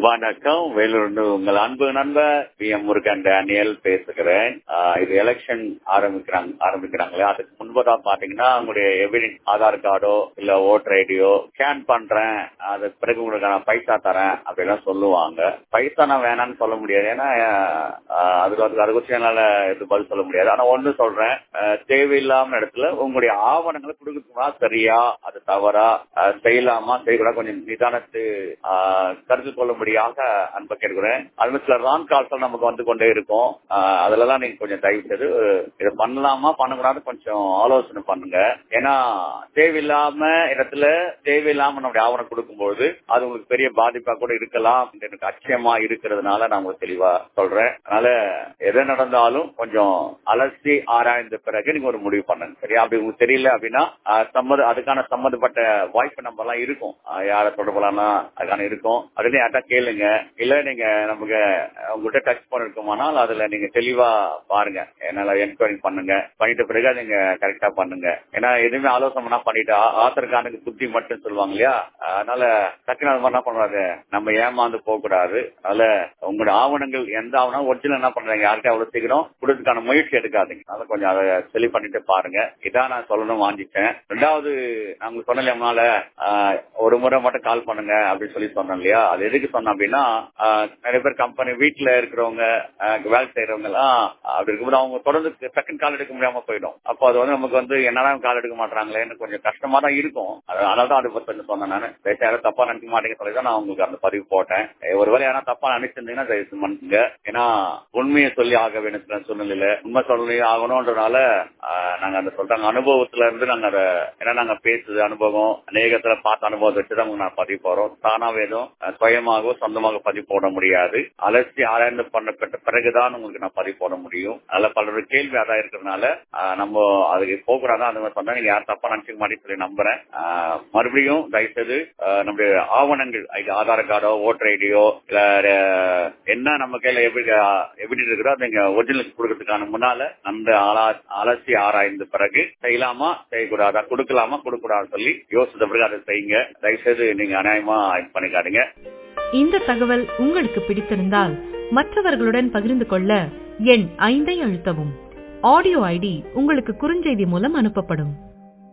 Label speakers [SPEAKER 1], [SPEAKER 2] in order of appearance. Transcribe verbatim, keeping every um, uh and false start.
[SPEAKER 1] வணக்கம். வேலூர்ந்து உங்கள் அன்பு நண்பர் பி எம் முருகன் டேனியல் பேசுகிறேன். ஆஹ் இது எலெக்ஷன் ஆரம்பிக்கிறாங்க ஆரம்பிக்கிறாங்களே அதுக்கு முன்பதான் பாத்தீங்கன்னா உங்களுடைய எவிடன்ஸ் ஆதார் கார்டோ இல்ல ஓட்டர் ஐடியோ ஸ்கேன் பண்றேன், அது பிறகு உங்களுக்கு நான் பைசா தரேன் அப்படிலாம் சொல்லுவாங்க. பைசா நான் வேணான்னு சொல்ல முடியாது, ஏன்னா அதுக்கு அதுக்கு அதை குறிச்சு என்னால எது பதில் சொல்ல முடியாது. ஆனா ஒண்ணு சொல்றேன், தேவையில்லாம இடத்துல உங்களுடைய ஆவணங்களை கொடுக்கணுமா சரியா அது தவறா செய்யலாமா செய்யக்கூடாது கொஞ்சம் நிதானத்து கருத்து கொள்ளும்படியாக அன்பை கேட்கிறேன். அது சில ராங் கால்ஸ் நமக்கு வந்து கொண்டே இருக்கும். அதுலதான் நீங்க கொஞ்சம் தயவு செய்து இதை பண்ணலாமா பண்ணக்கூடாது கொஞ்சம் ஆலோசனை பண்ணுங்க. ஏன்னா தேவையில்லாம இடத்துல தேவையில்லாம நம்முடைய ஆவணம் கொடுக்கும்போது அது உங்களுக்கு பெரிய பாதிப்பா கூட இருக்கலாம். எனக்கு அச்சயமா இருக்கிறதுனால நான் உங்களுக்கு தெளிவா சொல்றேன். அதனால எதை நடந்தாலும் கொஞ்சம் அலசி ஆராய்ந்த பிறகு நீங்க ஒரு முடிவு பண்ணுங்க. சரியா? அப்படி உங்களுக்கு தெரியல அப்படின்னா சம்மத அதுக்கான சம்மந்தப்பட்ட வாய்ப்பு நம்பர் எல்லாம் இருக்கும், யார தொடர்புலாம்னா அதுக்கான இருக்கும். அதுல யார்ட்டா கேளுங்க. இல்ல நீங்க நமக்கு உங்ககிட்ட டச் பண்ண இருக்குமானால் அதுல நீங்க தெளிவா பாருங்க, என்னால என்கொயரி பண்ணுங்க. பண்ணிட்ட பிறகு நீங்க கரெக்டா பண்ணுங்க. ஏன்னா எதுவுமே ஆலோசனை பண்ணிட்டு ஆத்தருக்கானுக்கு புத்தி மட்டும் சொல்லுவாங்க இல்லையா? அதனால டக்குனு அது மாதிரி என்ன பண்றாங்க, நம்ம ஏமாந்து போக கூடாது. அதனால உங்களோட ஆவணங்கள் எந்த ஆவணம் ஒரிஜினல் என்ன பண்றாங்க யார்கிட்ட அவ்வளவு சீக்கிரம் கொடுத்துக்கான முயற்சி எடுக்காதீங்க. அதனால கொஞ்சம் அதை தெளி பண்ணிட்டு பாருங்க. இதான் நான் சொல்லணும் வாங்கிட்டேன். ரெண்டாவது நாங்க சொன்னல ஒரு முறை மட்டும் கால் பண்ணுங்க அப்படின்னு சொல்லி சொன்னோம் இல்லையா? அது எதுக்கு சொன்னோம் அப்படின்னா, நிறைய பேர் கம்பெனி வீட்டுல இருக்கிறவங்க வேலை செய்யறவங்க எல்லாம் அப்படி இருக்கும்போது அவங்க தொடர்ந்து செகண்ட் கால் எடுக்க முடியாம போயிடும். அப்போ அது வந்து நமக்கு வந்து என்னதான் கால் எடுக்க மாட்டாங்களேன்னு கொஞ்சம் கஷ்டமா தான் இருக்கும். அதனாலதான் அதை பத்தி சொன்னேன். நான் பேச யாரும் தப்பா நினைக்க மாட்டேங்க சொல்லிதான் நான் உங்களுக்கு அந்த பதிவு போட்டேன். ஒருவேளை யாரும் தப்பா நினைச்சிருந்தீங்கன்னா தயவு பண்ணுங்க. ஏன்னா உண்மையை சொல்லி ஆக வேணும் சூழ்நிலையில உண்மை சொல்லி ஆகணும்ன்றனால நாங்க அந்த சொல்றாங்க அனுபவத்துல இருந்து நாங்க அதை ஏன்னா நாங்க பேசுது அனுபவம் அநேகத்துல பார்த்த அனுபவத்தை வச்சுதான் நான் பதிவு போறோம். தானாவே எதுவும் சுயமாக சொந்தமாக பதிவு போட முடியாது. அலசி ஆராய்ந்து பண்ணப்பட்ட பிறகுதான் உங்களுக்கு நான் பதிவு போட முடியும். அதனால பலருடைய கேள்வி அதான் இருக்கிறதுனால நம்ம அதுக்கு போகக்கூடாது. அந்த மாதிரி சொன்னா நீங்க யாரும் தப்பா நினைச்சுக்க மாட்டேன்னு சொல்லி நம்புறேன். மறுபடியும் தயவுசெய்து நம்முடைய ஆவணங்கள் ஆதார் கார்டோ ஓட்டர் ஐடியோ இல்ல என்ன நம்ம கையில எப்படி எப்படி இருக்கிறோ நீங்க ஒரிஜினல் கொடுக்கறதுக்கான முன்னால அந்த அலசி ஆராய்ந்த பிறகு செய்யலாமா செய்யக்கூடாதா கொடுக்கலாமா கொடுக்க கூடாது சொல்லி யோசித்த பிறகு அதை செய்யுங்க. தயவுசெய்து நீங்க அநியாயமா பண்ணிக்காதீங்க.
[SPEAKER 2] இந்த தகவல் உங்களுக்கு பிடித்திருந்தால் மற்றவர்களுடன் பகிர்ந்து கொள்ள எண் ஐந்தை அழுத்தவும். ஆடியோ ஐடி உங்களுக்கு குறுஞ்செய்தி மூலம் அனுப்பப்படும்.